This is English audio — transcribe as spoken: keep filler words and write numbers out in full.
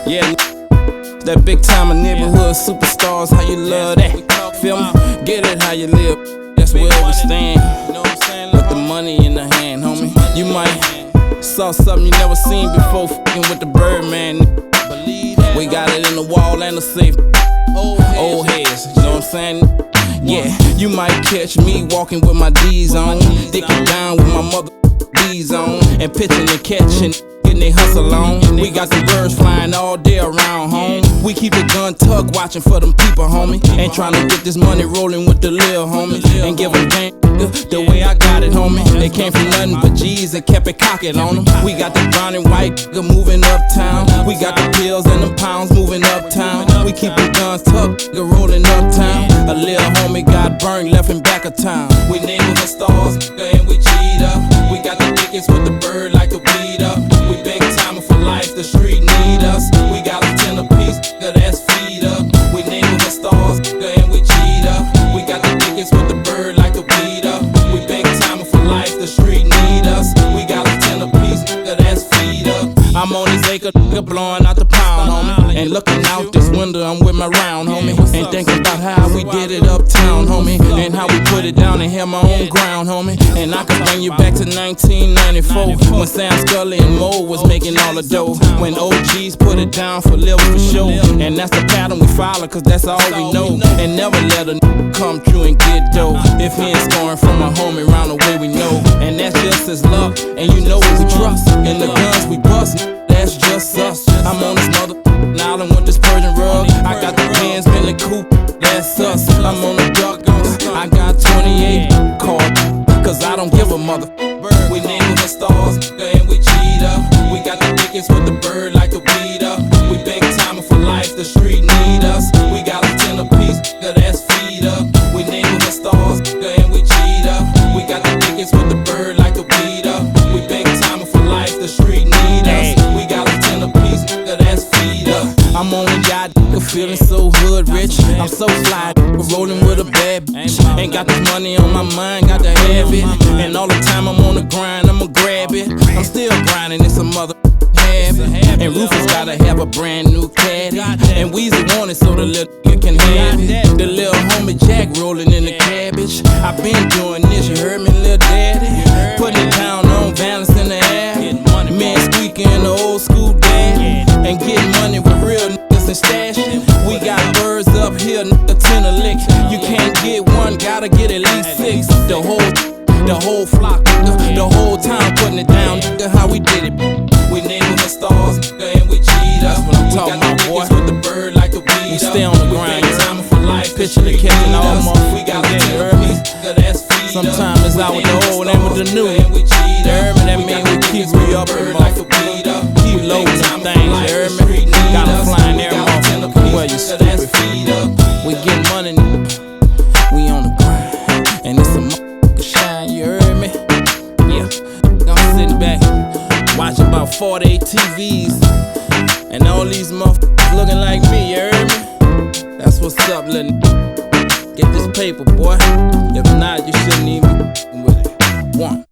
Yeah, that big time of neighborhood superstars, how you love that. Feel me? Get it how you live. That's where we stand. With the money in the hand, homie. You might saw something you never seen before, fucking with the Birdman. We got it in the wall and the safe. Old heads, you know what I'm saying? Yeah, you might catch me walking with my D's on, dicking down with my mother D's on, and pitching and catching, getting they hustle on. We got the birds flying all day around home. We keep a gun tucked, watching for them people, homie. Ain't trying to get this money rolling with the lil homie, and give them game the way I got it, homie. They came from nothing but G's and kept it cocked on them. We got the brown and white moving uptown. We got the pills and the pounds moving uptown. We keep the guns tucked, rolling uptown. A little homie got burned, left in back of town. We neighborhood stars, and we cheat up. We got the tickets with the bird like the weed up. We big time for life, the street need us. We got a ten apiece, that's feed up. We neighborhood stars, and we cheat up. We got the tickets with the bird like the weed up. We big time for life, the street need us. We got a ten apiece, that's feed up. I'm on this acre, blowing out the pound, homie. And looking out this window, I'm with my round, homie. And thinking about how we did it uptown, homie. And how we put it down and held my own ground, homie. And I can bring you back to nineteen ninety-four, when Sam Scully and Mo was making all the dough. When O Gs put it down for living for show. And that's the pattern we follow, cause that's all we know. And never let a n come through and get dough if he ain't scoring from a homie round the way we know. And that's just his luck, and you know we trust. And the guns we bust, that's just us. I'm on this mother island with this Persian rug. I got the Benz, Bentley coupe, that's us. I'm on the duck, I got twenty-eight card, cause I don't give a mother. We neighborhood stars, and we cheat up. We got the tickets with the bird like the weed up. We big time for life, the street need us. We got a ten apiece, that's feed up. We neighborhood stars, and we cheat up. We got the tickets with the bird like the weed up. We big time for life, the street need us. We got a ten apiece, that's feed up. I'm on a yacht, feeling so hood rich. I'm so fly, rolling with a bad bitch. Ain't got this money on my mind, got to have it. And all the time I'm on the grind, I'ma grab it. I'm still grinding, it's a mother habit. And Rufus gotta have a brand new caddy. And Weezy want it so the little nigga can have it. The little homie Jack rolling in the cabbage. I been doing this, you heard me, little daddy. Putting it down on balance in the air. Man squeaking the old school dad. And getting money with real niggas and stashing. We got birds up here, nigga, ten a lick. You can't get one, gotta get at least six. The whole, the whole flock, nigga, the whole time putting it down, nigga, how we did it. We neighborhood stars, nigga, and we cheat up. That's what I'm talking about, boy. With the bird like the weed. We stay on the grind, time for life, pitching the catching all motherfuckers. We got ten apiece, that's feed up. Sometimes it's out with the old and with the new. You heard me? That mean we keep re-upping, motherfucker. Keep loading them things, you heard me? Got them flying there, motherfucker. Well, you stupid fool. We get money, we on the grind. And it's a motherfucker shine, you heard me? Yeah, I'm sitting back, watching about forty-eight T Vs. And all these motherfuckers looking like me, you heard me? That's what's up, little n***. Get this paper, boy. If not, you shouldn't even be with it. One.